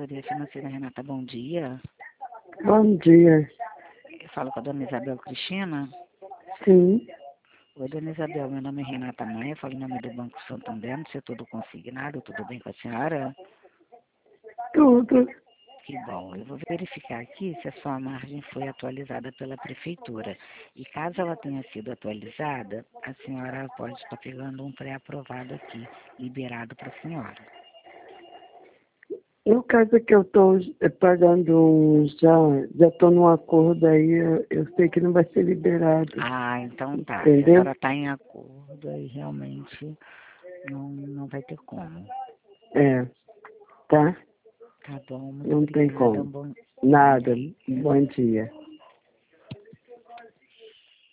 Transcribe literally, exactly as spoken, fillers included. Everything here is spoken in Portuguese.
Consultoria Financeira, Renata, bom dia. Bom dia. Eu falo com a dona Isabel Cristina. Sim, Oi, dona Isabel, meu nome é Renata Maia, falo em nome do Banco Santander, no setor do consignado, tudo bem com a senhora? tudo. Que bom, eu vou verificar aqui se a sua margem foi atualizada pela prefeitura. E caso ela tenha sido atualizada, a senhora pode estar pegando um pré-aprovado aqui, liberado para a senhora. No caso que eu estou pagando um, já, já estou num acordo aí, eu, eu sei que não vai ser liberado. Ah, então tá. Se a Entendeu? senhora está em acordo, aí realmente não, não vai ter como. É, tá? Tá bom, muito Não tem obrigada. Um como. bom, bom Nada. dia. Bom dia.